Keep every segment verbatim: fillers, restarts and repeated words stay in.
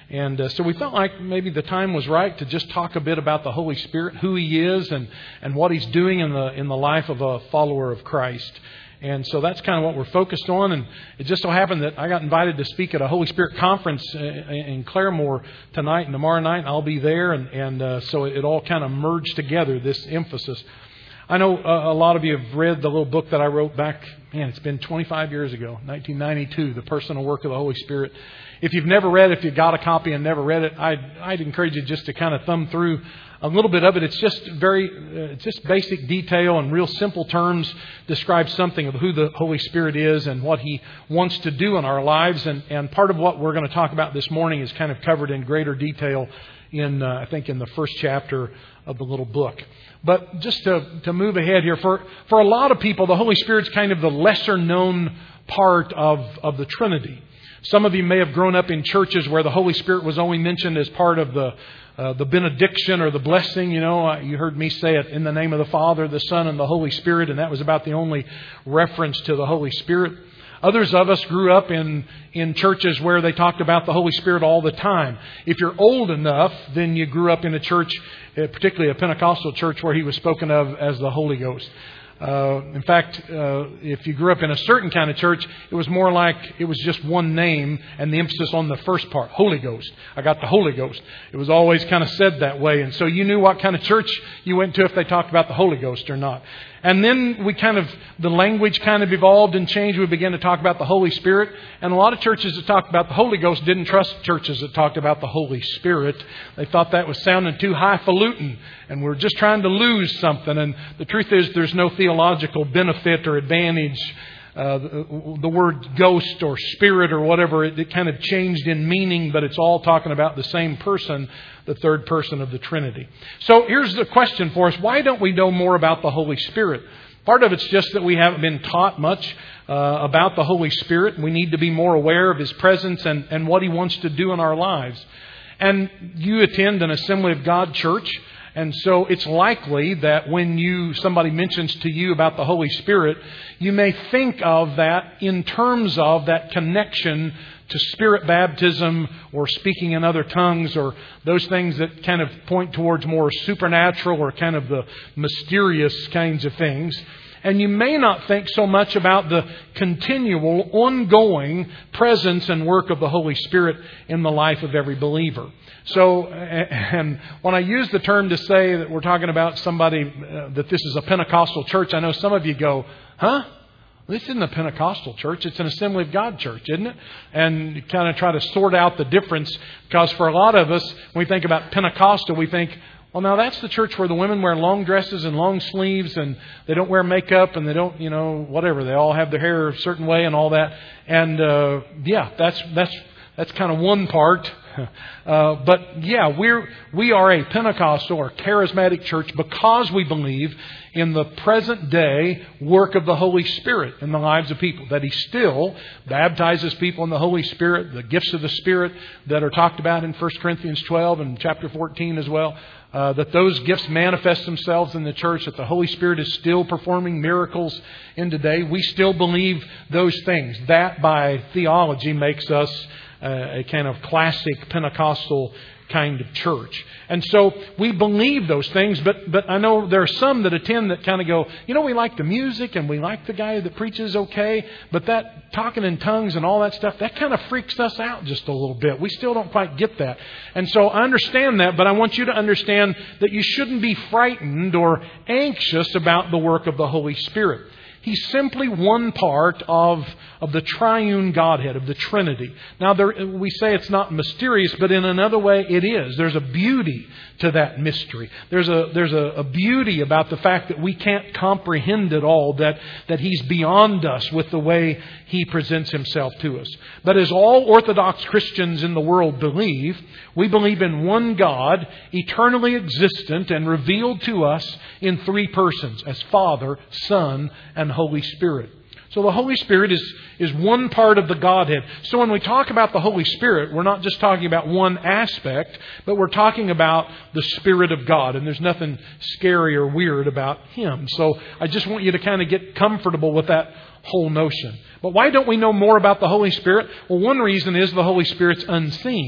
And uh, so we felt like maybe the time was right to just talk a bit about the Holy Spirit, who He is, and, and what He's doing in the in the life of a follower of Christ. And so that's kind of what we're focused on. And it just so happened that I got invited to speak at a Holy Spirit conference in Claremore tonight and tomorrow night. I'll be there. And, and uh, so it all kind of merged together, this emphasis. I know a lot of you have read the little book that I wrote back, man, it's been twenty-five years ago, nineteen ninety-two, The Personal Work of the Holy Spirit. If you've never read it, if you've got a copy and never read it, I'd, I'd encourage you just to kind of thumb through a little bit of it. It's just very, uh, it's just basic detail and real simple terms describe something of who the Holy Spirit is and what He wants to do in our lives. And, and part of what we're going to talk about this morning is kind of covered in greater detail in, uh, I think, in the first chapter of the little book. But just to, to move ahead here, for, for a lot of people, the Holy Spirit's kind of the lesser known part of, of the Trinity. Some of you may have grown up in churches where the Holy Spirit was only mentioned as part of the uh, the benediction or the blessing. You know, you heard me say it, in the name of the Father, the Son, and the Holy Spirit, and that was about the only reference to the Holy Spirit. Others of us grew up in, in churches where they talked about the Holy Spirit all the time. If you're old enough, then you grew up in a church, particularly a Pentecostal church, where He was spoken of as the Holy Ghost. Uh, in fact, uh, if you grew up in a certain kind of church, it was more like it was just one name and the emphasis on the first part, Holy Ghost. I got the Holy Ghost. It was always kind of said that way. And so you knew what kind of church you went to if they talked about the Holy Ghost or not. And then we kind of, the language kind of evolved and changed. We began to talk about the Holy Spirit. And a lot of churches that talked about the Holy Ghost didn't trust churches that talked about the Holy Spirit. They thought that was sounding too highfalutin. And we're just trying to lose something. And the truth is there's no theological benefit or advantage. Uh, the, the word ghost or spirit or whatever, it, it kind of changed in meaning, but it's all talking about the same person, the third person of the Trinity. So here's the question for us. Why don't we know more about the Holy Spirit? Part of it's just that we haven't been taught much uh, about the Holy Spirit. We need to be more aware of His presence and, and what He wants to do in our lives. And you attend an Assembly of God church. And so it's likely that when you somebody mentions to you about the Holy Spirit, you may think of that in terms of that connection to Spirit baptism or speaking in other tongues or those things that kind of point towards more supernatural or kind of the mysterious kinds of things. And you may not think so much about the continual, ongoing presence and work of the Holy Spirit in the life of every believer. So, and when I use the term to say that we're talking about somebody, uh, that this is a Pentecostal church, I know some of you go, huh? This isn't a Pentecostal church. It's an Assembly of God church, isn't it? And you kind of try to sort out the difference, because for a lot of us, when we think about Pentecostal, we think, well, now that's the church where the women wear long dresses and long sleeves and they don't wear makeup and they don't, you know, whatever. They all have their hair a certain way and all that. And, uh, yeah, that's, that's, that's kind of one part. Uh, but yeah, we're, we are a Pentecostal or charismatic church because we believe in the present day work of the Holy Spirit in the lives of people. That He still baptizes people in the Holy Spirit, the gifts of the Spirit that are talked about in First Corinthians twelve and chapter fourteen as well. Uh, that those gifts manifest themselves in the church, that the Holy Spirit is still performing miracles in today. We still believe those things. That by theology makes us uh, a kind of classic Pentecostal kind of church. And so we believe those things, but but I know there are some that attend that kind of go, you know, we like the music and we like the guy that preaches okay, but that talking in tongues and all that stuff, that kind of freaks us out just a little bit. We still don't quite get that. And so I understand that, but I want you to understand that you shouldn't be frightened or anxious about the work of the Holy Spirit. He's simply one part of, of the triune Godhead, of the Trinity. Now, there, we say it's not mysterious, but in another way it is. There's a beauty to that mystery. There's a there's a, a beauty about the fact that we can't comprehend it all, that, that He's beyond us with the way He presents Himself to us. But as all Orthodox Christians in the world believe, we believe in one God, eternally existent and revealed to us in three persons, as Father, Son, and Holy Spirit. So the Holy Spirit is, is one part of the Godhead. So when we talk about the Holy Spirit, we're not just talking about one aspect, but we're talking about the Spirit of God. And there's nothing scary or weird about Him. So I just want you to kind of get comfortable with that whole notion. But why don't we know more about the Holy Spirit? Well, one reason is the Holy Spirit's unseen.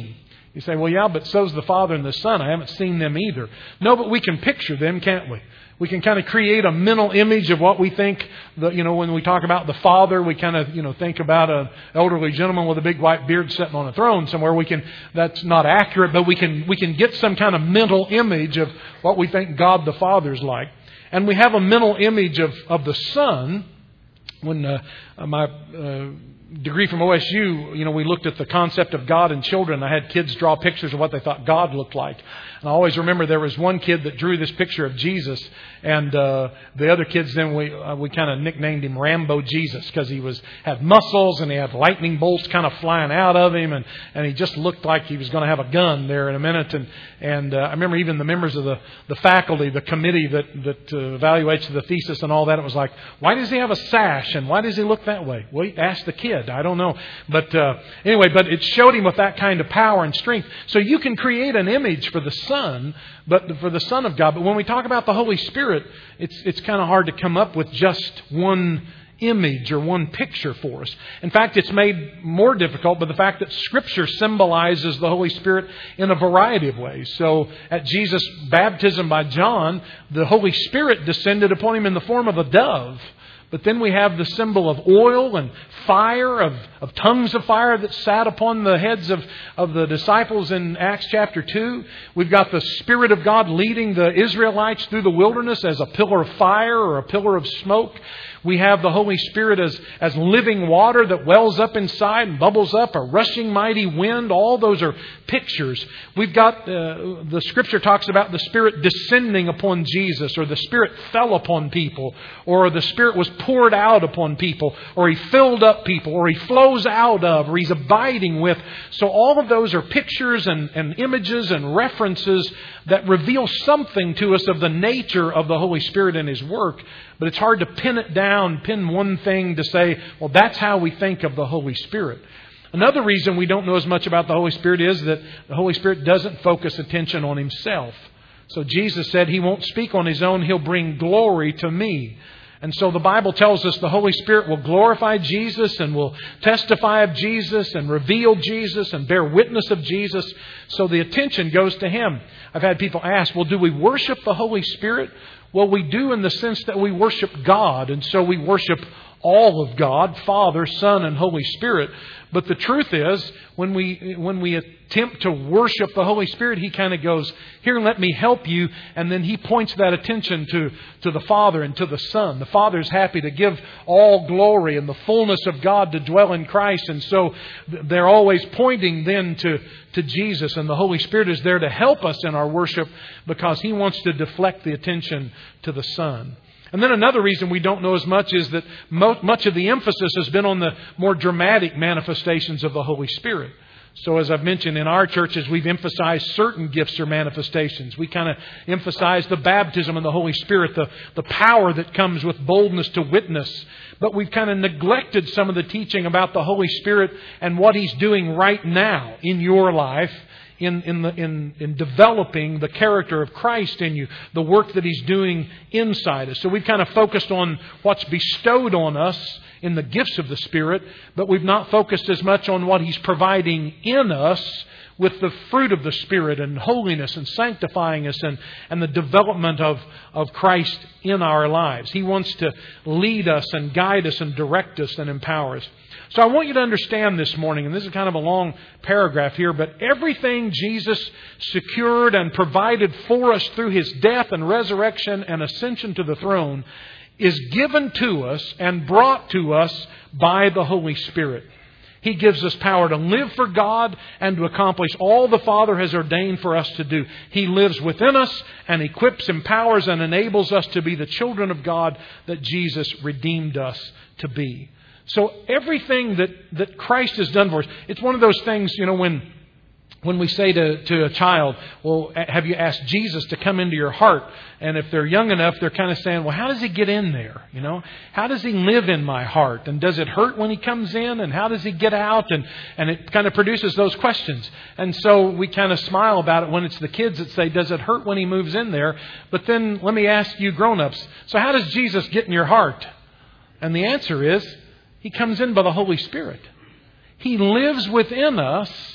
You say, well, yeah, but so's the Father and the Son. I haven't seen them either. No, but we can picture them, can't we? We can kind of create a mental image of what we think, the, you know, when we talk about the Father, we kind of, you know, think about an elderly gentleman with a big white beard sitting on a throne somewhere. We can, that's not accurate, but we can, we can get some kind of mental image of what we think God the Father's like. And we have a mental image of, of the Son. When uh, my uh, degree from O S U, you know, we looked at the concept of God and children. I had kids draw pictures of what they thought God looked like. And I always remember there was one kid that drew this picture of Jesus. And uh, the other kids, then we uh, we kind of nicknamed him Rambo Jesus, because he was had muscles and he had lightning bolts kind of flying out of him. And, and he just looked like he was going to have a gun there in a minute. And and uh, I remember even the members of the, the faculty, the committee that, that uh, evaluates the thesis and all that, it was like, why does he have a sash? And why does he look that way? Well, ask the kid. I don't know. But uh, anyway, but it showed him with that kind of power and strength. So you can create an image for the Son, but for the Son of God. But when we talk about the Holy Spirit, it's it's kind of hard to come up with just one image or one picture for us. In fact, it's made more difficult by the fact that Scripture symbolizes the Holy Spirit in a variety of ways. So at Jesus' baptism by John, the Holy Spirit descended upon him in the form of a dove. But then we have the symbol of oil and fire, of, of tongues of fire that sat upon the heads of, of the disciples in Acts chapter two. We've got the Spirit of God leading the Israelites through the wilderness as a pillar of fire or a pillar of smoke. We have the Holy Spirit as, as living water that wells up inside and bubbles up, a rushing mighty wind. All those are pictures. We've got, uh, the Scripture talks about the Spirit descending upon Jesus, or the Spirit fell upon people, or the Spirit was poured out upon people, or He filled up people, or He flows out of, or He's abiding with. So all of those are pictures and, and images and references that reveal something to us of the nature of the Holy Spirit and His work. But it's hard to pin it down, pin one thing to say, well, that's how we think of the Holy Spirit. Another reason we don't know as much about the Holy Spirit is that the Holy Spirit doesn't focus attention on Himself. So Jesus said He won't speak on His own. He'll bring glory to me. And so the Bible tells us the Holy Spirit will glorify Jesus and will testify of Jesus and reveal Jesus and bear witness of Jesus. So the attention goes to Him. I've had people ask, well, do we worship the Holy Spirit? Well, we do in the sense that we worship God. And so we worship all of God, Father, Son, and Holy Spirit. But the truth is, when we when we attempt to worship the Holy Spirit, He kind of goes, here, let me help you. And then He points that attention to, to the Father and to the Son. The Father is happy to give all glory and the fullness of God to dwell in Christ. And so they're always pointing then to, to Jesus. And the Holy Spirit is there to help us in our worship because He wants to deflect the attention to the Son. And then another reason we don't know as much is that much of the emphasis has been on the more dramatic manifestations of the Holy Spirit. So as I've mentioned, in our churches, we've emphasized certain gifts or manifestations. We kind of emphasize the baptism of the Holy Spirit, the, the power that comes with boldness to witness. But we've kind of neglected some of the teaching about the Holy Spirit and what He's doing right now in your life. In in, the, in in developing the character of Christ in you, the work that He's doing inside us. So we've kind of focused on what's bestowed on us in the gifts of the Spirit, but we've not focused as much on what He's providing in us with the fruit of the Spirit and holiness and sanctifying us and, and the development of, of Christ in our lives. He wants to lead us and guide us and direct us and empower us. So I want you to understand this morning, and this is kind of a long paragraph here, but everything Jesus secured and provided for us through His death and resurrection and ascension to the throne is given to us and brought to us by the Holy Spirit. He gives us power to live for God and to accomplish all the Father has ordained for us to do. He lives within us and equips, empowers, and enables us to be the children of God that Jesus redeemed us to be. So everything that, that Christ has done for us, it's one of those things, you know, when when we say to, to a child, well, have you asked Jesus to come into your heart? And if they're young enough, they're kind of saying, well, how does He get in there? You know, how does He live in my heart? And does it hurt when He comes in? And how does He get out? And, and it kind of produces those questions. And so we kind of smile about it when it's the kids that say, does it hurt when He moves in there? But then let me ask you grown-ups, so how does Jesus get in your heart? And the answer is, He comes in by the Holy Spirit. He lives within us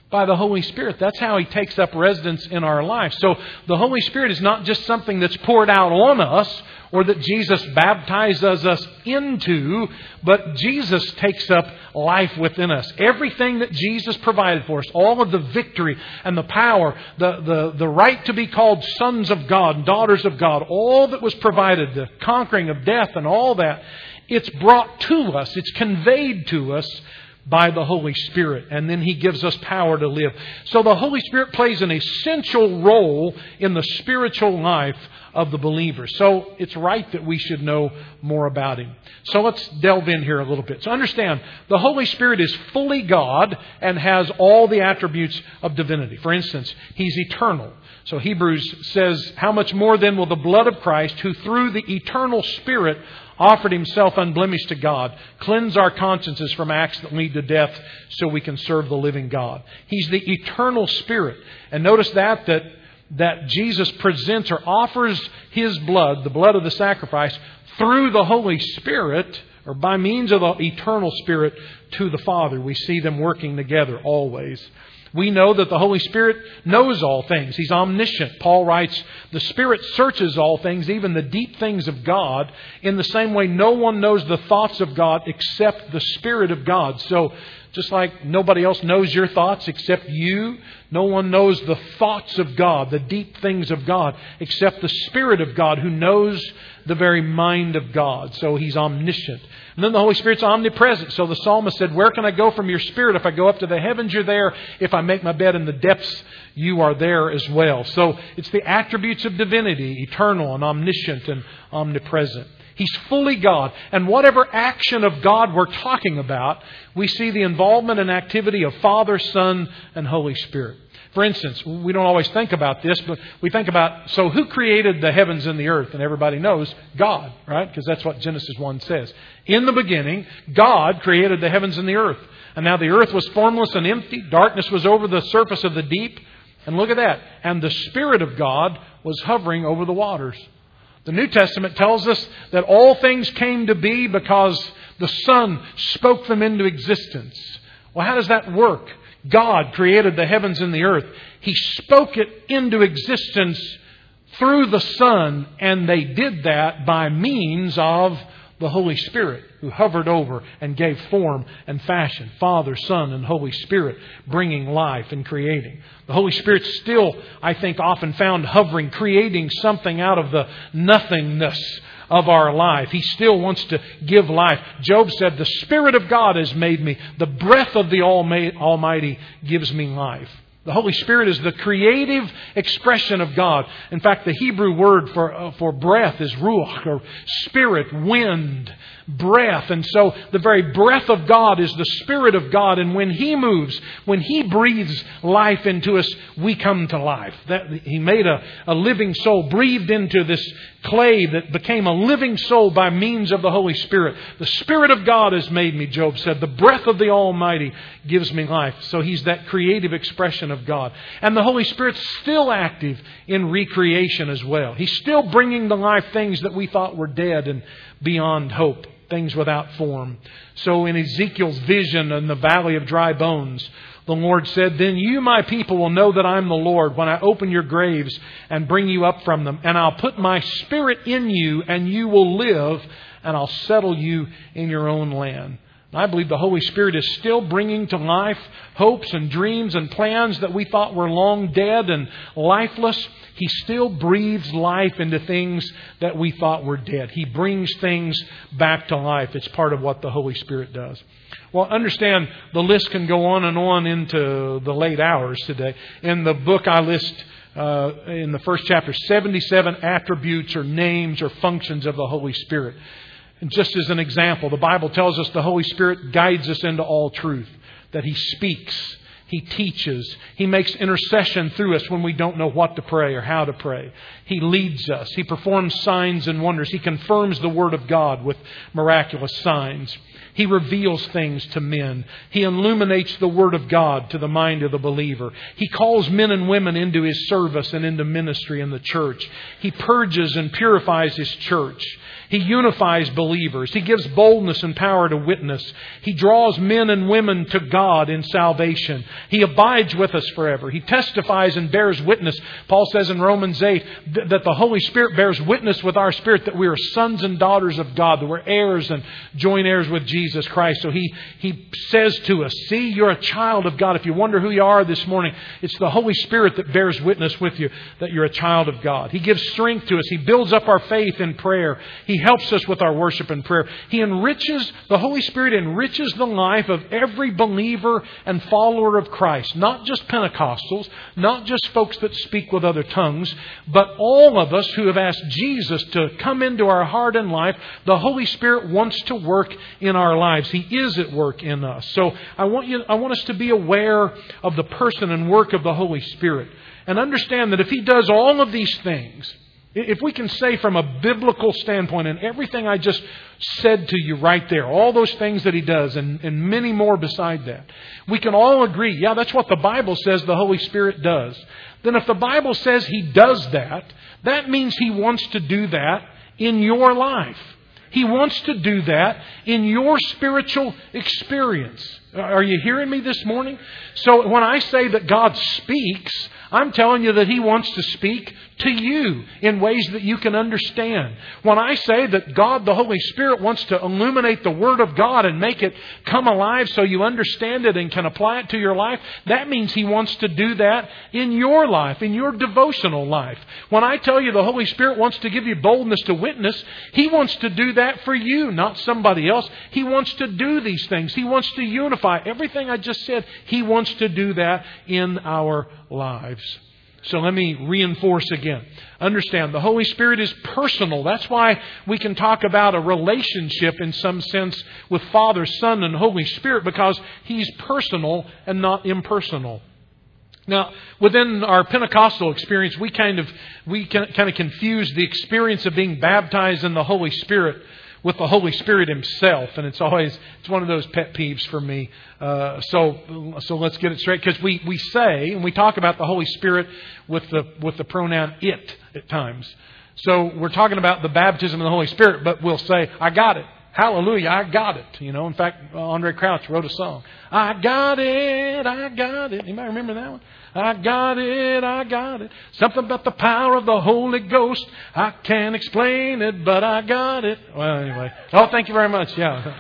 By the Holy Spirit. That's how He takes up residence in our life. So the Holy Spirit is not just something that's poured out on us or that Jesus baptizes us into, but Jesus takes up life within us. Everything that Jesus provided for us, all of the victory and the power, the, the, the right to be called sons of God and daughters of God, all that was provided, the conquering of death and all that, it's brought to us, it's conveyed to us by the Holy Spirit. And then He gives us power to live. So the Holy Spirit plays an essential role in the spiritual life of the believer. So it's right that we should know more about Him. So let's delve in here a little bit. So understand, the Holy Spirit is fully God and has all the attributes of divinity. For instance, He's eternal. So Hebrews says, how much more then will the blood of Christ, who through the eternal Spirit offered Himself unblemished to God, cleanse our consciences from acts that lead to death so we can serve the living God. He's the eternal Spirit. And notice that, that, that Jesus presents or offers His blood, the blood of the sacrifice, through the Holy Spirit, or by means of the eternal Spirit, to the Father. We see them working together always. We know that the Holy Spirit knows all things. He's omniscient. Paul writes, the Spirit searches all things, even the deep things of God. In the same way, no one knows the thoughts of God except the Spirit of God. So, just like nobody else knows your thoughts except you, no one knows the thoughts of God, the deep things of God, except the Spirit of God, who knows the very mind of God. So He's omniscient. And then the Holy Spirit's omnipresent. So the psalmist said, where can I go from your Spirit? If I go up to the heavens, you're there. If I make my bed in the depths, you are there as well. So it's the attributes of divinity, eternal and omniscient and omnipresent. He's fully God. And whatever action of God we're talking about, we see the involvement and activity of Father, Son, and Holy Spirit. For instance, we don't always think about this, but we think about, so who created the heavens and the earth? And everybody knows God, right? Because that's what Genesis one says. In the beginning, God created the heavens and the earth. And now the earth was formless and empty. Darkness was over the surface of the deep. And look at that. And the Spirit of God was hovering over the waters. The New Testament tells us that all things came to be because the Son spoke them into existence. Well, how does that work? God created the heavens and the earth. He spoke it into existence through the Son, and they did that by means of the Holy Spirit, who hovered over and gave form and fashion. Father, Son, and Holy Spirit bringing life and creating. The Holy Spirit still, I think, often found hovering, creating something out of the nothingness of our life. He still wants to give life. Job said, the Spirit of God has made me. The breath of the Almighty gives me life. The Holy Spirit is the creative expression of God. In fact, the Hebrew word for, uh, for breath is ruach, or spirit, wind, breath. And so the very breath of God is the Spirit of God. And when He moves, when He breathes life into us, we come to life. That, He made a, a living soul, breathed into this clay that became a living soul by means of the Holy Spirit. The Spirit of God has made me, Job said. The breath of the Almighty gives me life. So He's that creative expression of God. And the Holy Spirit's still active in recreation as well. He's still bringing to life things that we thought were dead and beyond hope. Things without form. So in Ezekiel's vision in the valley of dry bones, the Lord said, then you, my people, will know that I'm the Lord when I open your graves and bring you up from them. And I'll put my Spirit in you and you will live, and I'll settle you in your own land. And I believe the Holy Spirit is still bringing to life hopes and dreams and plans that we thought were long dead and lifeless. He still breathes life into things that we thought were dead. He brings things back to life. It's part of what the Holy Spirit does. Well, understand, the list can go on and on into the late hours today. In the book I list uh, in the first chapter, seventy-seven attributes or names or functions of the Holy Spirit. And just as an example, the Bible tells us the Holy Spirit guides us into all truth, that He speaks, He teaches, He makes intercession through us when we don't know what to pray or how to pray. He leads us. He performs signs and wonders. He confirms the Word of God with miraculous signs. He reveals things to men. He illuminates the Word of God to the mind of the believer. He calls men and women into His service and into ministry in the church. He purges and purifies His church. He unifies believers. He gives boldness and power to witness. He draws men and women to God in salvation. He abides with us forever. He testifies and bears witness. Paul says in Romans eight that the Holy Spirit bears witness with our spirit that we are sons and daughters of God, that we're heirs and joint heirs with Jesus Christ. So he, he says to us, see, you're a child of God. If you wonder who you are this morning, it's the Holy Spirit that bears witness with you that you're a child of God. He gives strength to us. He builds up our faith in prayer. He helps us with our worship and prayer. He enriches, the Holy Spirit enriches the life of every believer and follower of Christ. Not just Pentecostals, not just folks that speak with other tongues, but all of us who have asked Jesus to come into our heart and life. The Holy Spirit wants to work in our lives. He is at work in us. So I want you, I want us to be aware of the person and work of the Holy Spirit and understand that if He does all of these things, if we can say from a biblical standpoint, and everything I just said to you right there, all those things that He does and, and many more beside that, we can all agree, yeah, that's what the Bible says the Holy Spirit does. Then if the Bible says He does that, that means He wants to do that in your life. He wants to do that in your spiritual experience. Are you hearing me this morning? So when I say that God speaks, I'm telling you that He wants to speak to you in ways that you can understand. When I say that God, the Holy Spirit, wants to illuminate the Word of God and make it come alive so you understand it and can apply it to your life, that means He wants to do that in your life, in your devotional life. When I tell you the Holy Spirit wants to give you boldness to witness, He wants to do that for you, not somebody else. He wants to do these things. He wants to unify everything I just said. He wants to do that in our lives. So let me reinforce again. Understand, the Holy Spirit is personal. That's why we can talk about a relationship in some sense with Father, Son, and Holy Spirit, because He's personal and not impersonal. Now, within our Pentecostal experience, we kind of we kind of confuse the experience of being baptized in the Holy Spirit with the Holy Spirit Himself, and it's always it's one of those pet peeves for me. Uh, so so let's get it straight, because we, we say and we talk about the Holy Spirit with the with the pronoun it at times. So we're talking about the baptism of the Holy Spirit, but we'll say, "I got it." Hallelujah, I got it. You know, in fact, Andre Crouch wrote a song. I got it, I got it. Anybody remember that one? I got it, I got it. Something about the power of the Holy Ghost. I can't explain it, but I got it. Well, anyway. Oh, thank you very much. Yeah.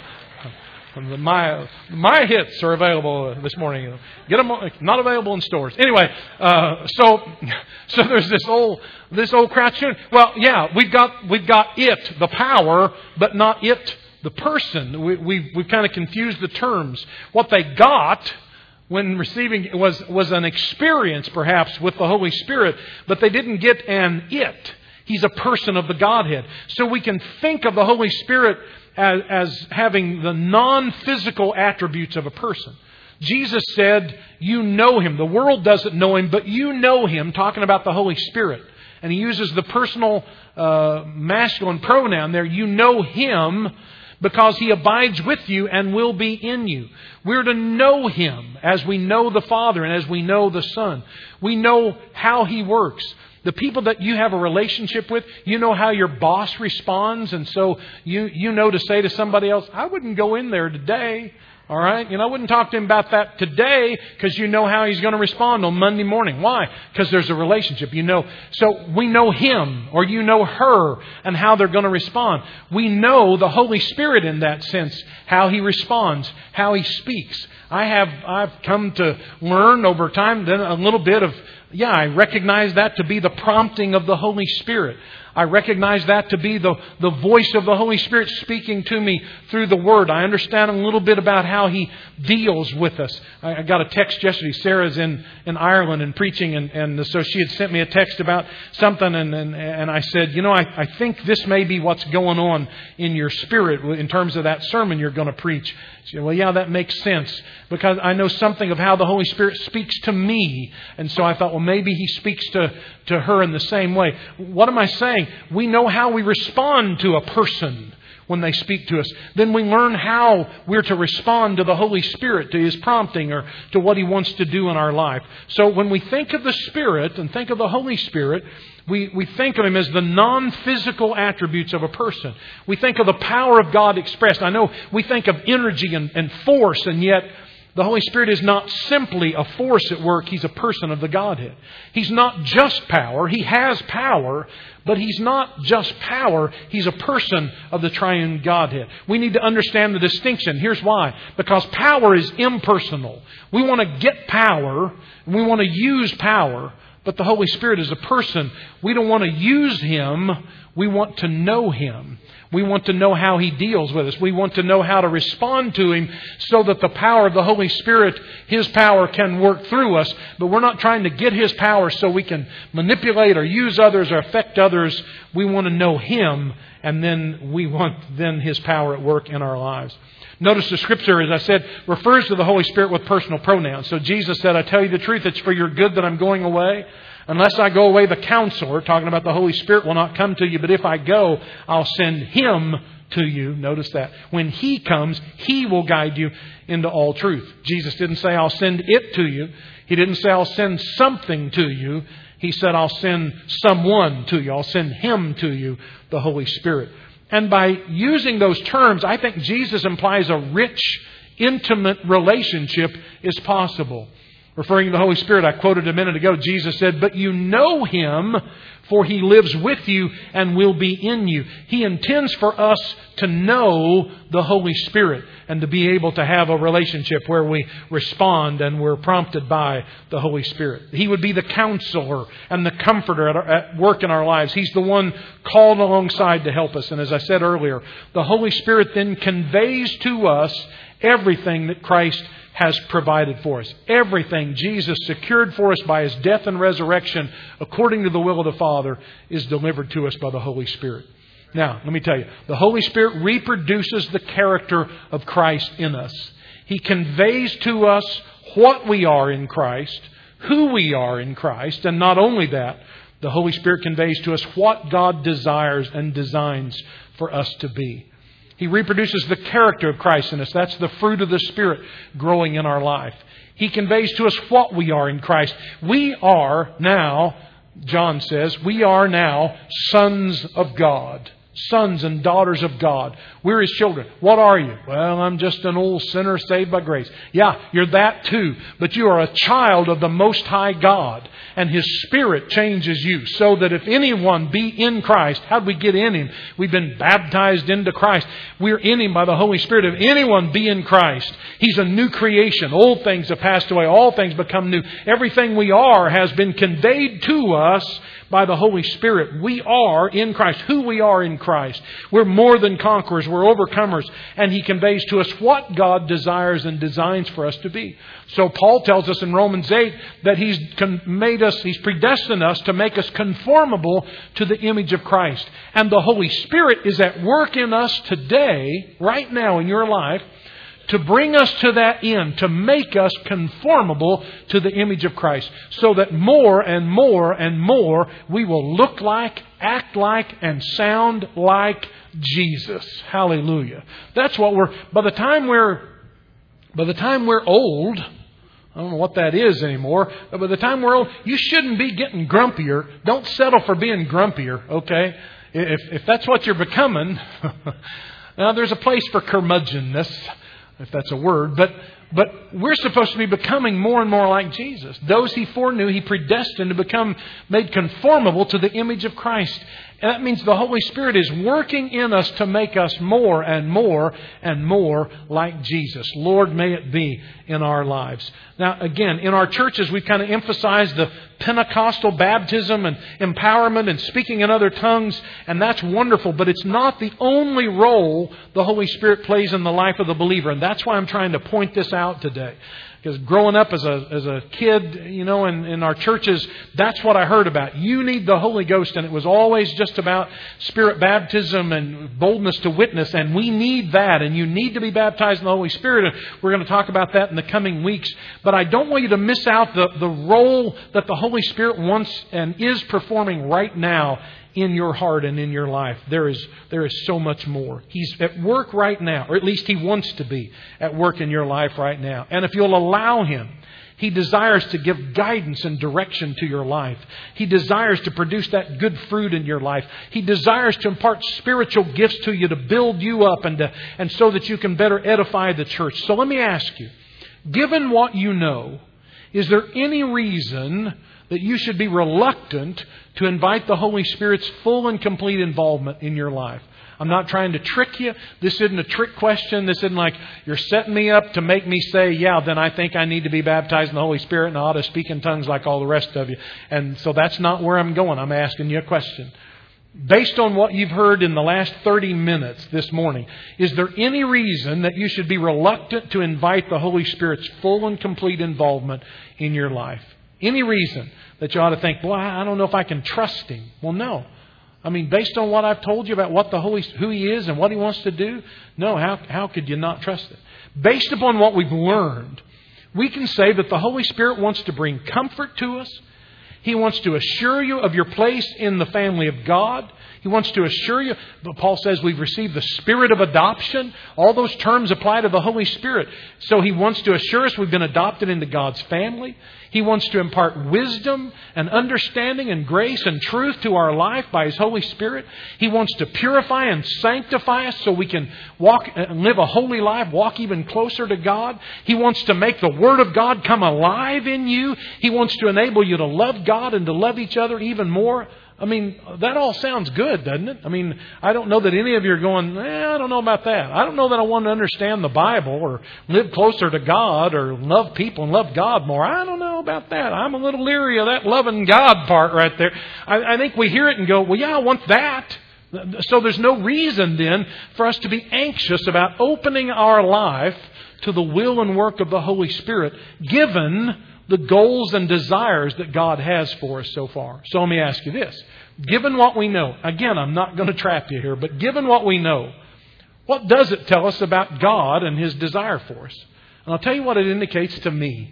My my hits are available this morning. Get them, not available in stores. Anyway, uh, so so there's this old this old Crouch tune. Well, yeah, we've got we've got it, the power, but not it, the person. We we we've kind of confused the terms. What they got when receiving was was an experience, perhaps, with the Holy Spirit, but they didn't get an it. He's a person of the Godhead. So we can think of the Holy Spirit as, as having the non-physical attributes of a person. Jesus said, you know Him. The world doesn't know Him, but you know Him, talking about the Holy Spirit. And He uses the personal uh, masculine pronoun there. You know Him because He abides with you and will be in you. We're to know Him as we know the Father and as we know the Son. We know how He works. The people that you have a relationship with, you know how your boss responds. And so you, you know to say to somebody else, I wouldn't go in there today. All right? You know, I wouldn't talk to him about that today, because you know how he's going to respond on Monday morning. Why? Because there's a relationship. You know. So we know him, or you know her, and how they're going to respond. We know the Holy Spirit in that sense, how He responds, how He speaks. I have I've come to learn over time then a little bit of, yeah, I recognize that to be the prompting of the Holy Spirit. I recognize that to be the, the voice of the Holy Spirit speaking to me through the Word. I understand a little bit about how He deals with us. I, I got a text yesterday. Sarah's in, in Ireland and preaching, and, and so she had sent me a text about something, and, and, and I said, you know, I, I think this may be what's going on in your spirit in terms of that sermon you're going to preach. She said, well, yeah, that makes sense, because I know something of how the Holy Spirit speaks to me. And so I thought, well, maybe He speaks to, to her in the same way. What am I saying? We know how we respond to a person. when they speak to us. Then we learn how we're to respond to the Holy Spirit, to His prompting, or to what He wants to do in our life. So when we think of the Spirit and think of the Holy Spirit, we, we think of Him as the non-physical attributes of a person. We think of the power of God expressed. I know we think of energy and, and force, and yet the Holy Spirit is not simply a force at work. He's a person of the Godhead. He's not just power. He has power, but He's not just power. He's a person of the triune Godhead. We need to understand the distinction. Here's why. Because power is impersonal. We want to get power, and we want to use power, but the Holy Spirit is a person. We don't want to use Him. We want to know Him. We want to know how He deals with us. We want to know how to respond to Him so that the power of the Holy Spirit, His power, can work through us. But we're not trying to get His power so we can manipulate or use others or affect others. We want to know Him, and then we want then His power at work in our lives. Notice the Scripture, as I said, refers to the Holy Spirit with personal pronouns. So Jesus said, I tell you the truth, it's for your good that I'm going away. Unless I go away, the Counselor, talking about the Holy Spirit, will not come to you. But if I go, I'll send Him to you. Notice that. When He comes, He will guide you into all truth. Jesus didn't say, I'll send it to you. He didn't say, I'll send something to you. He said, I'll send someone to you. I'll send Him to you, the Holy Spirit. And by using those terms, I think Jesus implies a rich, intimate relationship is possible. Referring to the Holy Spirit, I quoted a minute ago, Jesus said, but you know Him, for He lives with you and will be in you. He intends for us to know the Holy Spirit and to be able to have a relationship where we respond and we're prompted by the Holy Spirit. He would be the counselor and the comforter at, our, at work in our lives. He's the one called alongside to help us. And as I said earlier, the Holy Spirit then conveys to us everything that Christ has provided for us. Everything Jesus secured for us by His death and resurrection, according to the will of the Father, is delivered to us by the Holy Spirit. Now, let me tell you, the Holy Spirit reproduces the character of Christ in us. He conveys to us what we are in Christ, who we are in Christ, and not only that, the Holy Spirit conveys to us what God desires and designs for us to be. He reproduces the character of Christ in us. That's the fruit of the Spirit growing in our life. He conveys to us what we are in Christ. We are now, John says, we are now sons of God. Sons and daughters of God. We're His children. What are you? Well, I'm just an old sinner saved by grace. Yeah, you're that too. But you are a child of the Most High God. And His Spirit changes you. So that if anyone be in Christ, how do we get in Him? We've been baptized into Christ. We're in Him by the Holy Spirit. If anyone be in Christ, He's a new creation. Old things have passed away. All things become new. Everything we are has been conveyed to us by the Holy Spirit. We are in Christ. Who we are in Christ. We're more than conquerors. We're overcomers. And He conveys to us what God desires and designs for us to be. So Paul tells us in Romans eight that He's made us, He's predestined us to make us conformable to the image of Christ. And the Holy Spirit is at work in us today, right now in your life, to bring us to that end, to make us conformable to the image of Christ. So that more and more and more we will look like, act like, and sound like Jesus. Hallelujah. That's what we're, by the time we're, by the time we're old, I don't know what that is anymore, but by the time we're old, you shouldn't be getting grumpier. Don't settle for being grumpier, okay? If, if that's what you're becoming, now there's a place for curmudgeonness, if that's a word, but but we're supposed to be becoming more and more like Jesus. Those He foreknew, He predestined to become made conformable to the image of Christ. And that means the Holy Spirit is working in us to make us more and more and more like Jesus. Lord, may it be in our lives. Now, again, in our churches, we've kind of emphasized the Pentecostal baptism and empowerment and speaking in other tongues, and that's wonderful, but it's not the only role the Holy Spirit plays in the life of the believer. And that's why I'm trying to point this out today. Because growing up as a as a kid, you know, in, in our churches, that's what I heard about. You need the Holy Ghost, and it was always just about Spirit baptism and boldness to witness, and we need that, and you need to be baptized in the Holy Spirit. And we're going to talk about that in the coming weeks. But I don't want you to miss out the, the role that the Holy Spirit wants and is performing right now in your heart and in your life, there is there is so much more. He's at work right now, or at least He wants to be at work in your life right now. And if you'll allow Him, He desires to give guidance and direction to your life. He desires to produce that good fruit in your life. He desires to impart spiritual gifts to you to build you up and to, and so that you can better edify the church. So let me ask you, given what you know, is there any reason that you should be reluctant to invite the Holy Spirit's full and complete involvement in your life? I'm not trying to trick you. This isn't a trick question. This isn't like you're setting me up to make me say, yeah, then I think I need to be baptized in the Holy Spirit and I ought to speak in tongues like all the rest of you. And so that's not where I'm going. I'm asking you a question. Based on what you've heard in the last thirty minutes this morning, is there any reason that you should be reluctant to invite the Holy Spirit's full and complete involvement in your life? Any reason that you ought to think, well, I don't know if I can trust Him? Well, no. I mean, based on what I've told you about what the Holy, who He is and what He wants to do, no, how, how could you not trust it? Based upon what we've learned, we can say that the Holy Spirit wants to bring comfort to us. He wants to assure you of your place in the family of God. He wants to assure you, but Paul says we've received the spirit of adoption. All those terms apply to the Holy Spirit. So He wants to assure us we've been adopted into God's family. He wants to impart wisdom and understanding and grace and truth to our life by His Holy Spirit. He wants to purify and sanctify us so we can walk and live a holy life, walk even closer to God. He wants to make the Word of God come alive in you. He wants to enable you to love God and to love each other even more. I mean, that all sounds good, doesn't it? I mean, I don't know that any of you are going, eh, I don't know about that. I don't know that I want to understand the Bible or live closer to God or love people and love God more. I don't know about that. I'm a little leery of that loving God part right there. I, I think we hear it and go, well, yeah, I want that. So there's no reason then for us to be anxious about opening our life to the will and work of the Holy Spirit, given the goals and desires that God has for us so far. So let me ask you this. Given what we know, again, I'm not going to trap you here, but given what we know, what does it tell us about God and His desire for us? And I'll tell you what it indicates to me.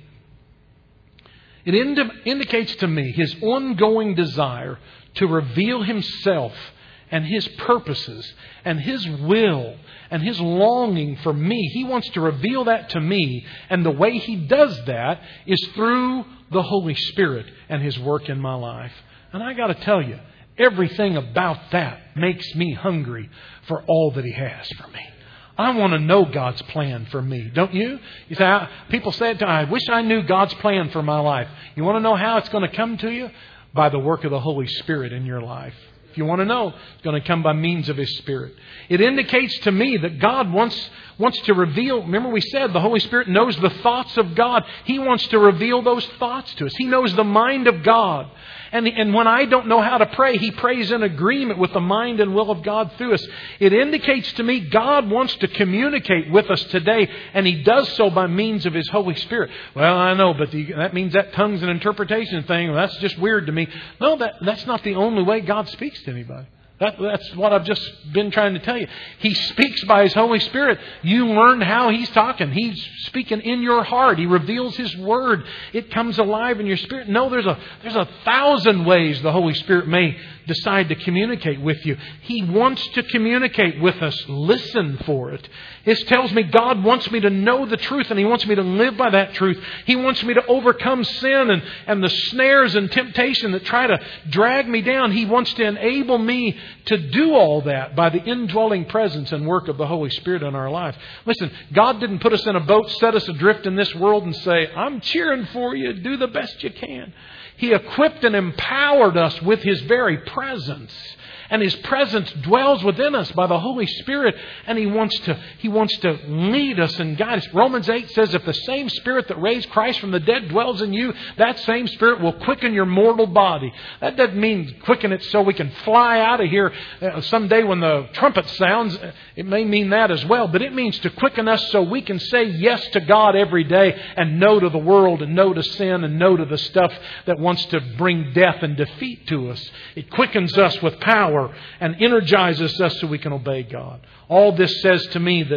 It indi- indicates to me His ongoing desire to reveal Himself and His purposes and His will and His longing for me. He wants to reveal that to me. And the way He does that is through the Holy Spirit and His work in my life. And I got to tell you, everything about that makes me hungry for all that He has for me. I want to know God's plan for me, don't you? You say, I, people say it to me, I wish I knew God's plan for my life. You want to know how it's going to come to you? By the work of the Holy Spirit in your life. If you want to know, it's going to come by means of His Spirit. It indicates to me that God wants, wants to reveal. Remember we said the Holy Spirit knows the thoughts of God. He wants to reveal those thoughts to us. He knows the mind of God. And, and when I don't know how to pray, He prays in agreement with the mind and will of God through us. It indicates to me God wants to communicate with us today, and He does so by means of His Holy Spirit. Well, I know, but the, that means that tongues and interpretation thing, well, that's just weird to me. No, that, that's not the only way God speaks to anybody. That, that's what I've just been trying to tell you. He speaks by His Holy Spirit. You learn how He's talking. He's speaking in your heart. He reveals His Word. It comes alive in your spirit. No, there's a there's a thousand ways the Holy Spirit may decide to communicate with you. He wants to communicate with us. Listen for it. This tells me God wants me to know the truth, and He wants me to live by that truth. He wants me to overcome sin and, and the snares and temptation that try to drag me down. He wants to enable me to do all that by the indwelling presence and work of the Holy Spirit in our life. Listen, God didn't put us in a boat, set us adrift in this world and say, I'm cheering for you, do the best you can. He equipped and empowered us with His very presence. And His presence dwells within us by the Holy Spirit. And He wants to, He wants to lead us and guide us. Romans eight says, if the same Spirit that raised Christ from the dead dwells in you, that same Spirit will quicken your mortal body. That doesn't mean quicken it so we can fly out of here someday when the trumpet sounds. It may mean that as well. But it means to quicken us so we can say yes to God every day and no to the world and no to sin and no to the stuff that wants to bring death and defeat to us. It quickens us with power and energizes us so we can obey God. All this says to me that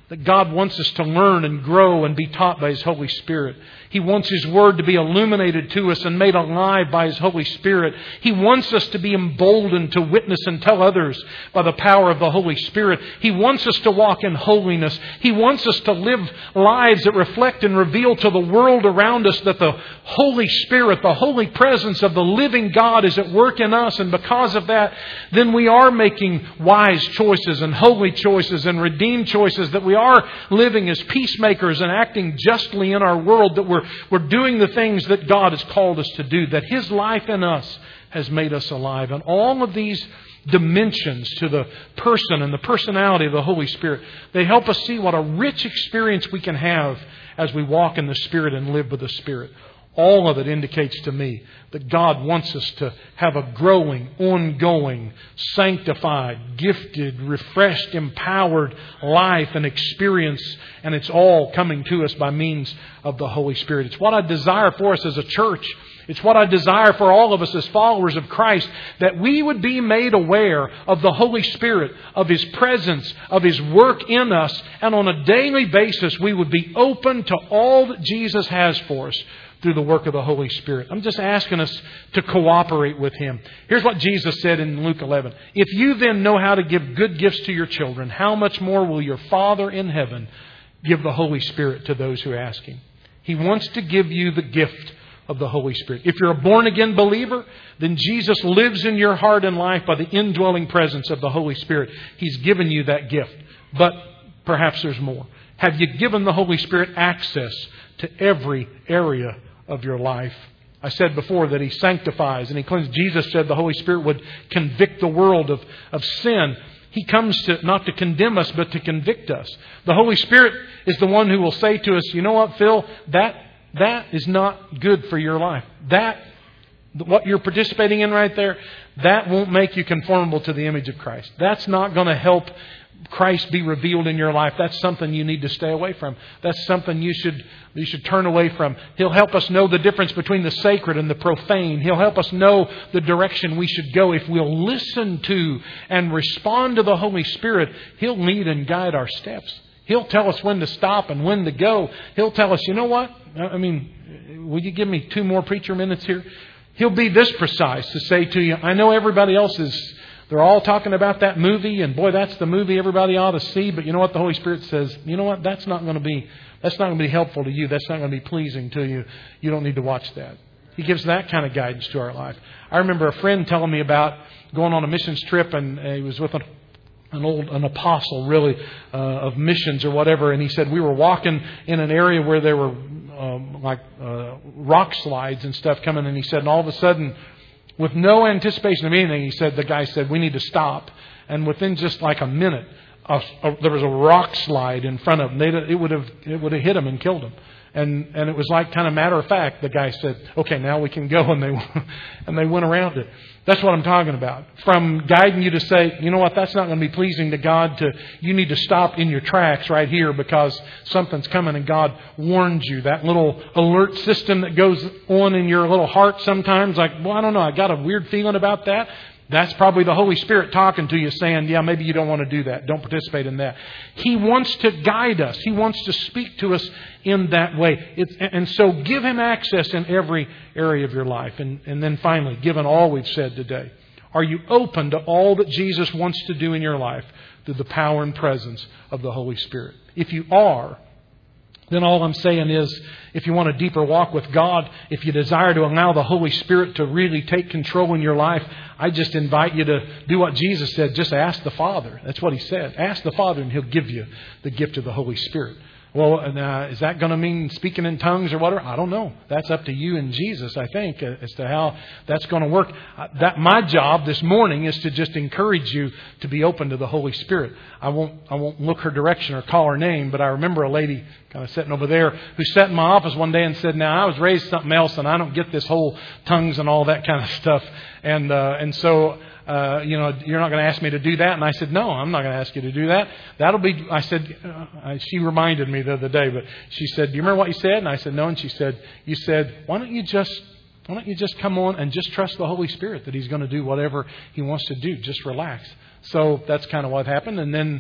That God wants us to learn and grow and be taught by His Holy Spirit. He wants His Word to be illuminated to us and made alive by His Holy Spirit. He wants us to be emboldened to witness and tell others by the power of the Holy Spirit. He wants us to walk in holiness. He wants us to live lives that reflect and reveal to the world around us that the Holy Spirit, the holy presence of the living God is at work in us. And because of that, then we are making wise choices and holy choices and redeemed choices, that we are living as peacemakers and acting justly in our world, that we're, we're doing the things that God has called us to do, that His life in us has made us alive. And all of these dimensions to the person and the personality of the Holy Spirit, they help us see what a rich experience we can have as we walk in the Spirit and live with the Spirit. All of it indicates to me that God wants us to have a growing, ongoing, sanctified, gifted, refreshed, empowered life and experience. And it's all coming to us by means of the Holy Spirit. It's what I desire for us as a church. It's what I desire for all of us as followers of Christ, that we would be made aware of the Holy Spirit, of His presence, of His work in us. And on a daily basis, we would be open to all that Jesus has for us through the work of the Holy Spirit. I'm just asking us to cooperate with Him. Here's what Jesus said in Luke eleven. If you then know how to give good gifts to your children, how much more will your Father in heaven give the Holy Spirit to those who ask Him? He wants to give you the gift of the Holy Spirit. If you're a born-again believer, then Jesus lives in your heart and life by the indwelling presence of the Holy Spirit. He's given you that gift. But perhaps there's more. Have you given the Holy Spirit access to every area of your life? I said before that He sanctifies and He cleanses. Jesus said the Holy Spirit would convict the world of, of sin. He comes to not to condemn us, but to convict us. The Holy Spirit is the one who will say to us, you know what, Phil, that that is not good for your life. That, what you're participating in right there, that won't make you conformable to the image of Christ. That's not going to help Christ be revealed in your life. That's something you need to stay away from. That's something you should you should turn away from. He'll help us know the difference between the sacred and the profane. He'll help us know the direction we should go. If we'll listen to and respond to the Holy Spirit, He'll lead and guide our steps. He'll tell us when to stop and when to go. He'll tell us, you know what? I mean, will you give me two more preacher minutes here? He'll be this precise to say to you, I know everybody else is, they're all talking about that movie, and boy, that's the movie everybody ought to see. But you know what? The Holy Spirit says, you know what? That's not going to be, that's not going to be helpful to you. That's not going to be pleasing to you. You don't need to watch that. He gives that kind of guidance to our life. I remember a friend telling me about going on a missions trip, and he was with a an old, an apostle really, uh, of missions or whatever. And he said, we were walking in an area where there were, um, like, uh, rock slides and stuff coming. And he said, and all of a sudden, with no anticipation of anything, he said, the guy said, we need to stop. And within just like a minute, a, a, there was a rock slide in front of them. They, it would have, it would have hit him and killed him. And, and it was like kind of matter of fact, the guy said, okay, now we can go. And they, and they went around it. That's what I'm talking about. From guiding you to say, you know what, that's not going to be pleasing to God, to you need to stop in your tracks right here because something's coming and God warns you. That little alert system that goes on in your little heart sometimes, like, well, I don't know, I got a weird feeling about that. That's probably the Holy Spirit talking to you saying, yeah, maybe you don't want to do that. Don't participate in that. He wants to guide us. He wants to speak to us in that way. It's, and so give Him access in every area of your life. And, and then finally, given all we've said today, are you open to all that Jesus wants to do in your life through the power and presence of the Holy Spirit? If you are, then all I'm saying is, if you want a deeper walk with God, if you desire to allow the Holy Spirit to really take control in your life, I just invite you to do what Jesus said. Just ask the Father. That's what He said. Ask the Father and He'll give you the gift of the Holy Spirit. Well, uh, is that going to mean speaking in tongues or whatever? I don't know. That's up to you and Jesus, I think, as to how that's going to work. Uh, that my job this morning is to just encourage you to be open to the Holy Spirit. I won't I won't look her direction or call her name, but I remember a lady kind of sitting over there who sat in my office one day and said, now, I was raised something else and I don't get this whole tongues and all that kind of stuff. And uh, and so... Uh, you know, you're not going to ask me to do that. And I said, no, I'm not going to ask you to do that. That'll be, I said, uh, she reminded me the other day, but she said, do you remember what you said? And I said, no. And she said, you said, why don't you just, why don't you just come on and just trust the Holy Spirit that He's going to do whatever He wants to do. Just relax. So that's kind of what happened. And then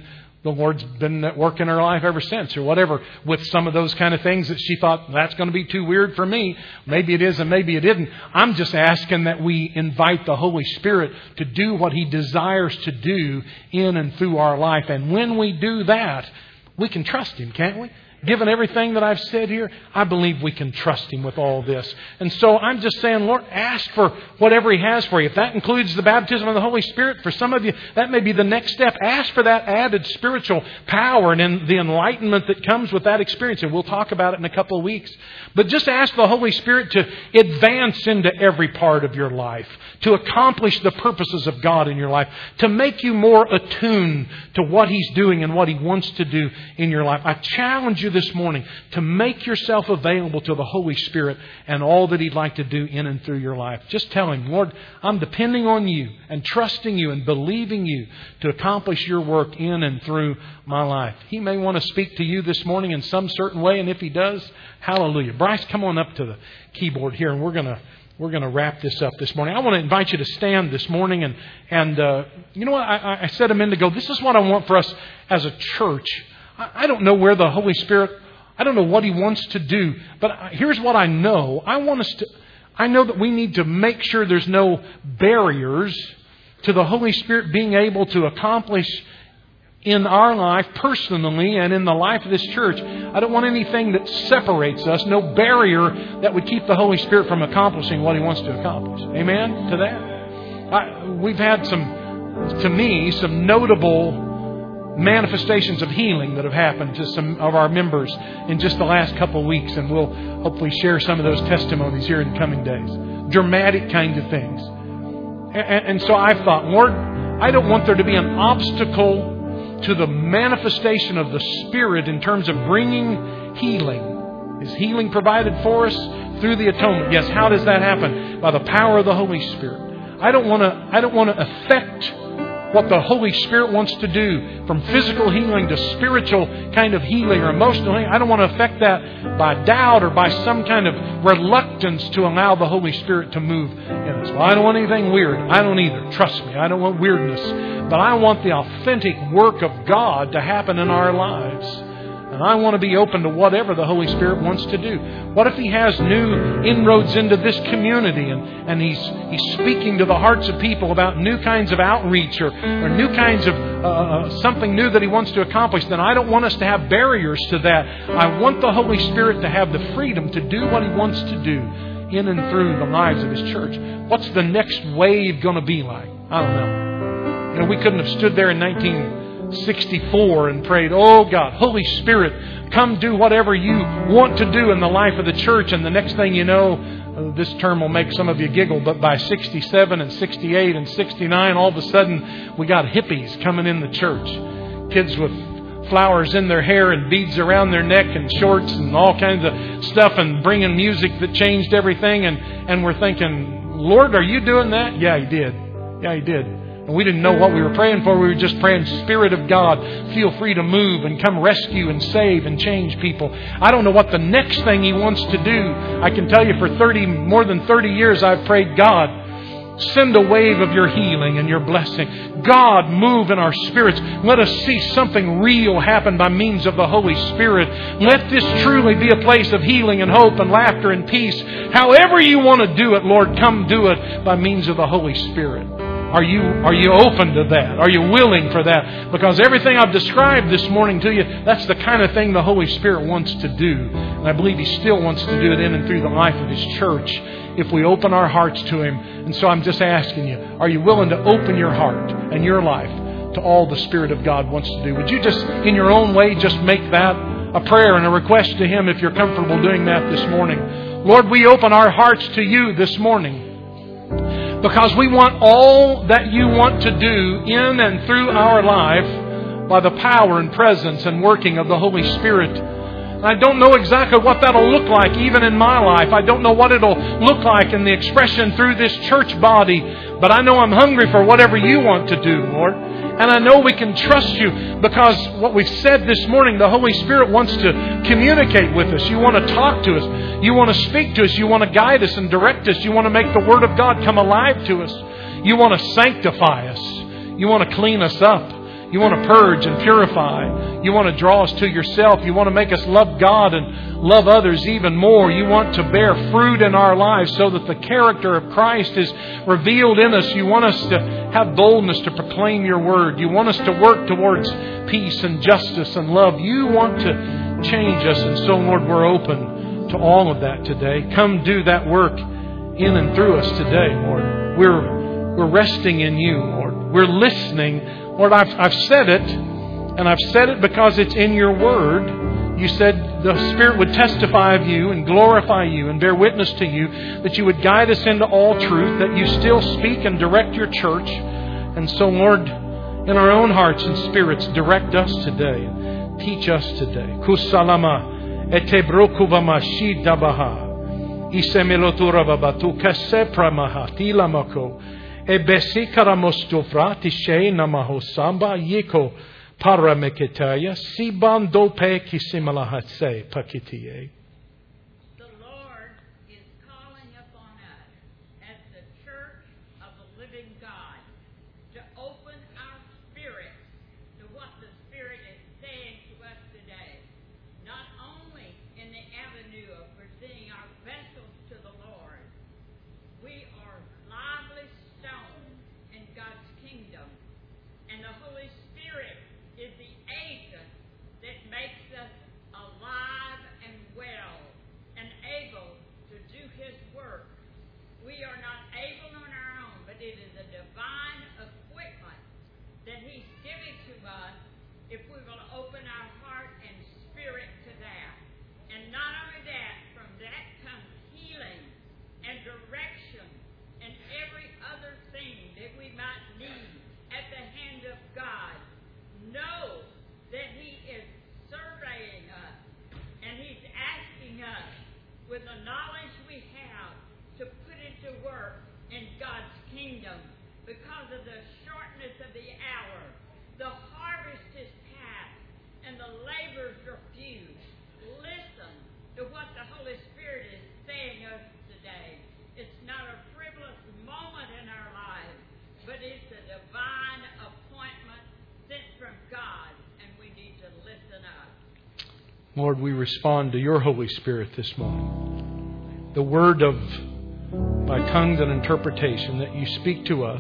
the Lord's been at work in her life ever since, or whatever, with some of those kind of things that she thought, that's going to be too weird for me. Maybe it is and maybe it isn't. I'm just asking that we invite the Holy Spirit to do what He desires to do in and through our life. And when we do that, we can trust Him, can't we? Given everything that I've said here, I believe we can trust Him with all this. And so I'm just saying, Lord, ask for whatever He has for you. If that includes the baptism of the Holy Spirit, for some of you, that may be the next step. Ask for that added spiritual power and the enlightenment that comes with that experience. And we'll talk about it in a couple of weeks. But just ask the Holy Spirit to advance into every part of your life, to accomplish the purposes of God in your life, to make you more attuned to what He's doing and what He wants to do in your life. I challenge you this morning to make yourself available to the Holy Spirit and all that He'd like to do in and through your life. Just tell Him, Lord, I'm depending on You and trusting You and believing You to accomplish Your work in and through my life. He may want to speak to you this morning in some certain way, and if He does, hallelujah. Bryce, come on up to the keyboard here, and we're going to We're going to wrap this up this morning. I want to invite you to stand this morning. And, and uh, you know what? I, I said a minute ago, this is what I want for us as a church. I, I don't know where the Holy Spirit, I don't know what He wants to do. But here's what I know. I want us to, I know that we need to make sure there's no barriers to the Holy Spirit being able to accomplish in our life personally and in the life of this church. I don't want anything that separates us, no barrier that would keep the Holy Spirit from accomplishing what He wants to accomplish. Amen to that? I, we've had some, to me, some notable manifestations of healing that have happened to some of our members in just the last couple of weeks, and we'll hopefully share some of those testimonies here in the coming days. Dramatic kinds of things. And, and so I thought, Lord, I don't want there to be an obstacle to the manifestation of the Spirit in terms of bringing healing. Is healing provided for us through the atonement? Yes. How does that happen? By the power of the Holy Spirit. I don't want to, I don't want to affect what the Holy Spirit wants to do, from physical healing to spiritual kind of healing or emotional healing. I don't want to affect that by doubt or by some kind of reluctance to allow the Holy Spirit to move in us. Well, I don't want anything weird. I don't either. Trust me, I don't want weirdness. But I want the authentic work of God to happen in our lives. And I want to be open to whatever the Holy Spirit wants to do. What if He has new inroads into this community and, and he's, he's speaking to the hearts of people about new kinds of outreach or, or new kinds of uh, something new that He wants to accomplish? Then I don't want us to have barriers to that. I want the Holy Spirit to have the freedom to do what He wants to do in and through the lives of His church. What's the next wave going to be like? I don't know. You know, we couldn't have stood there in nineteen sixty-four and prayed, oh God, Holy Spirit, come do whatever You want to do in the life of the church. And the next thing you know, uh, this term will make some of you giggle, but by sixty-seven and sixty-eight and sixty-nine, all of a sudden we got hippies coming in the church. Kids with flowers in their hair and beads around their neck and shorts and all kinds of stuff, and bringing music that changed everything. And, and we're thinking, Lord, are You doing that? Yeah, He did. Yeah, He did. And we didn't know what we were praying for. We were just praying, Spirit of God, feel free to move and come rescue and save and change people. I don't know what the next thing He wants to do. I can tell you for thirty, more than thirty years, I've prayed, God, send a wave of Your healing and Your blessing. God, move in our spirits. Let us see something real happen by means of the Holy Spirit. Let this truly be a place of healing and hope and laughter and peace. However You want to do it, Lord, come do it by means of the Holy Spirit. Are you, are you open to that? Are you willing for that? Because everything I've described this morning to you, that's the kind of thing the Holy Spirit wants to do. And I believe He still wants to do it in and through the life of His church if we open our hearts to Him. And so I'm just asking you, are you willing to open your heart and your life to all the Spirit of God wants to do? Would you just, in your own way, just make that a prayer and a request to Him if you're comfortable doing that this morning? Lord, we open our hearts to You this morning, because we want all that You want to do in and through our life by the power and presence and working of the Holy Spirit. I don't know exactly what that'll look like even in my life. I don't know what it'll look like in the expression through this church body. But I know I'm hungry for whatever You want to do, Lord. And I know we can trust You because what we've said this morning, the Holy Spirit wants to communicate with us. You want to talk to us. You want to speak to us. You want to guide us and direct us. You want to make the Word of God come alive to us. You want to sanctify us. You want to clean us up. You want to purge and purify. You want to draw us to yourself. You want to make us love God and love others even more. You want to bear fruit in our lives so that the character of Christ is revealed in us. You want us to have boldness to proclaim your word. You want us to work towards peace and justice and love. You want to change us. And so, Lord, we're open to all of that today. Come do that work in and through us today, Lord. We're, we're resting in you, Lord. We're listening. Lord, I've, I've said it, and I've said it because it's in your word. You said the Spirit would testify of you and glorify you and bear witness to you, that you would guide us into all truth, that you still speak and direct your church. And so, Lord, in our own hearts and spirits, direct us today. Teach us today. Kusalama etebrokuva dabaha. Isemeloturava batu kasepramaha tilamako. Ebesikara mostofra tishe namaho samba yeko parameketaya sibando pe kisimalahatse pakitiye. The Lord is calling upon us as the church of the living God to open our spirit to what the Spirit is saying to us today. Not only in the avenue of presenting our vessels to the Lord, we are lively stones in God's kingdom, and the Holy Spirit is the agent that makes us alive and well and able to do His work. We are not able on our own, but it is a divine equipment that He's giving to us if we will open our heart and spirit to that. And not only that, from that comes healing and direction and every other thing that we might need at the hand of God. Know that He is surveying us and He's asking us, with the knowledge we have, to put it to work in God's kingdom. Because of the shortness of the hour, the harvest is past and the laborers are few. Listen to what the Holy Spirit is saying to us today. It's not a frivolous moment in our lives, but it's a divine appointment sent from God, and we need to listen up. Lord, we respond to your Holy Spirit this morning. The word of, by tongues and interpretation, that you speak to us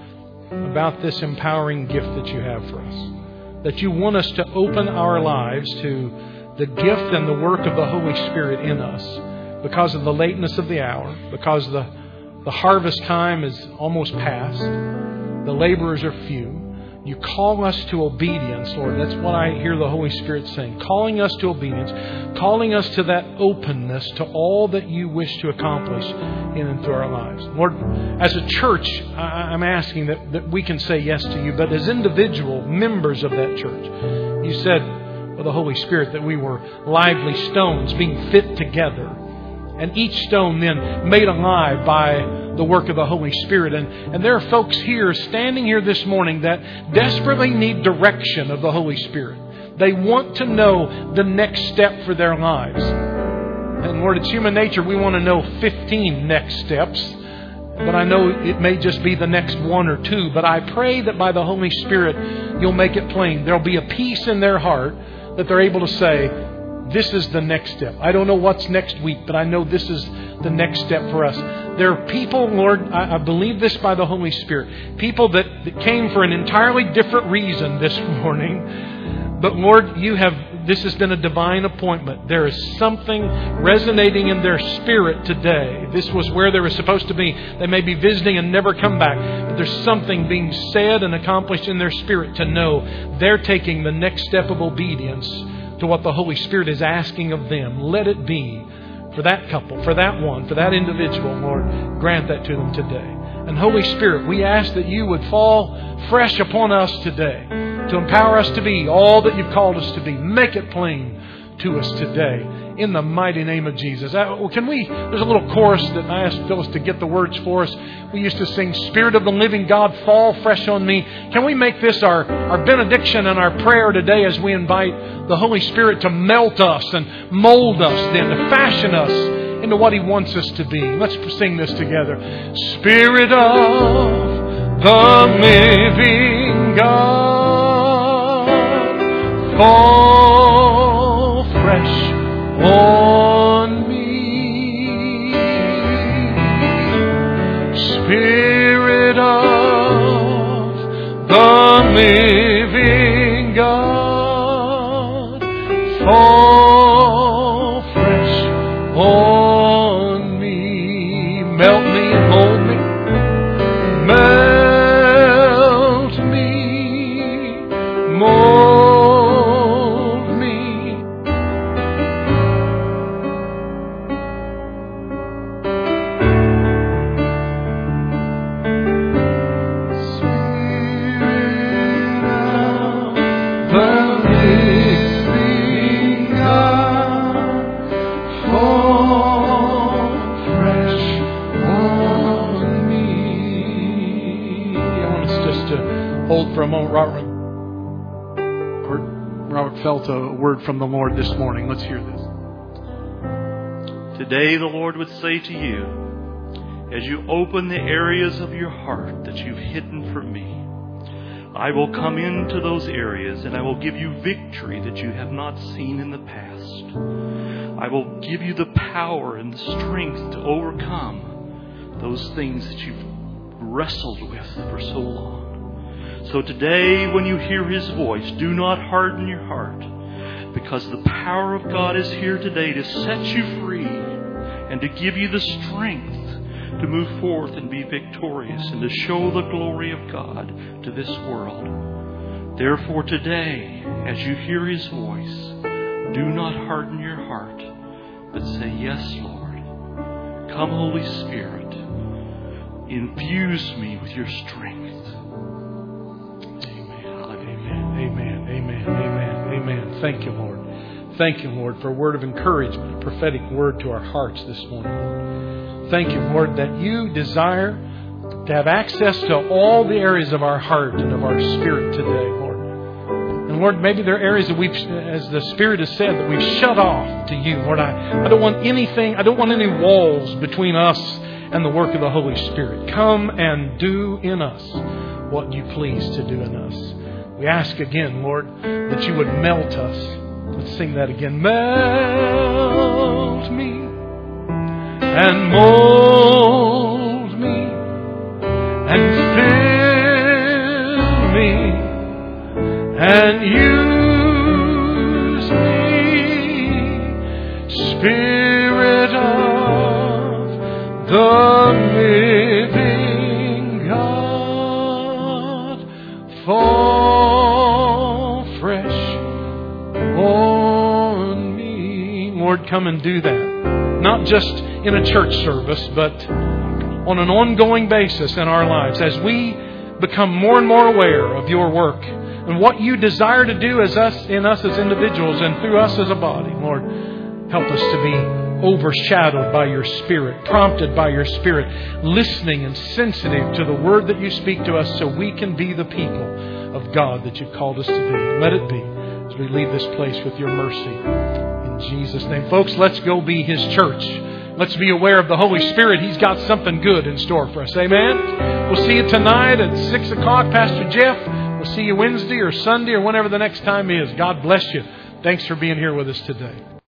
about this empowering gift that you have for us. That you want us to open our lives to the gift and the work of the Holy Spirit in us because of the lateness of the hour, because the, the harvest time is almost past, the laborers are few. You call us to obedience, Lord. That's what I hear the Holy Spirit saying. Calling us to obedience. Calling us to that openness to all that you wish to accomplish in and through our lives. Lord, as a church, I'm asking that, that we can say yes to you. But as individual members of that church, you said with the Holy Spirit that we were lively stones being fit together. And each stone then made alive by the work of the Holy Spirit. And, and there are folks here, standing here this morning, that desperately need direction of the Holy Spirit. They want to know the next step for their lives. And Lord, it's human nature. We want to know fifteen next steps. But I know it may just be the next one or two. But I pray that by the Holy Spirit, you'll make it plain. There'll be a peace in their heart that they're able to say, this is the next step. I don't know what's next week, but I know this is the next step for us. There are people, Lord, I, I believe this by the Holy Spirit, people that, that came for an entirely different reason this morning. But Lord, you have, this has been a divine appointment. There is something resonating in their spirit today. This was where they were supposed to be. They may be visiting and never come back, but there's something being said and accomplished in their spirit to know they're taking the next step of obedience to what the Holy Spirit is asking of them. Let it be for that couple, for that one, for that individual, Lord. Grant that to them today. And Holy Spirit, we ask that you would fall fresh upon us today to empower us to be all that you've called us to be. Make it plain to us today. In the mighty name of Jesus. Uh, can we, there's a little chorus that I asked Phyllis to get the words for us. We used to sing, Spirit of the living God, fall fresh on me. Can we make this our, our benediction and our prayer today as we invite the Holy Spirit to melt us and mold us then, to fashion us into what He wants us to be. Let's sing this together. Spirit of the living God, fall fresh on me. Spirit of the living God, fall fresh on me. Melt me and mold me. Melt me, mold me. Hold for a moment. Robert, Robert felt a word from the Lord this morning. Let's hear this. Today the Lord would say to you, as you open the areas of your heart that you've hidden from me, I will come into those areas and I will give you victory that you have not seen in the past. I will give you the power and the strength to overcome those things that you've wrestled with for so long. So today, when you hear His voice, do not harden your heart, because the power of God is here today to set you free and to give you the strength to move forth and be victorious and to show the glory of God to this world. Therefore today, as you hear His voice, do not harden your heart, but say, yes, Lord. Come, Holy Spirit, infuse me with your strength. Amen, amen, amen, amen. Thank you, Lord. Thank you, Lord, for a word of encouragement, a prophetic word to our hearts this morning, Lord. Thank you, Lord, that you desire to have access to all the areas of our heart and of our spirit today, Lord. And Lord, maybe there are areas that we've, as the Spirit has said, that we've shut off to you. Lord, I, I don't want anything, I don't want any walls between us and the work of the Holy Spirit. Come and do in us what you please to do in us. We ask again, Lord, that you would melt us. Let's sing that again. Melt me and mold me and fill me and use me, Spirit of the living God, fall on me. Lord, come and do that. Not just in a church service, but on an ongoing basis in our lives as we become more and more aware of your work and what you desire to do as us in us as individuals and through us as a body. Lord, help us to be overshadowed by your Spirit, prompted by your Spirit, listening and sensitive to the word that you speak to us so we can be the people of God that you've called us to be. Let it be as we leave this place with your mercy. In Jesus' name. Folks, let's go be His church. Let's be aware of the Holy Spirit. He's got something good in store for us. Amen? We'll see you tonight at six o'clock. Pastor Jeff. We'll see you Wednesday or Sunday or whenever the next time is. God bless you. Thanks for being here with us today.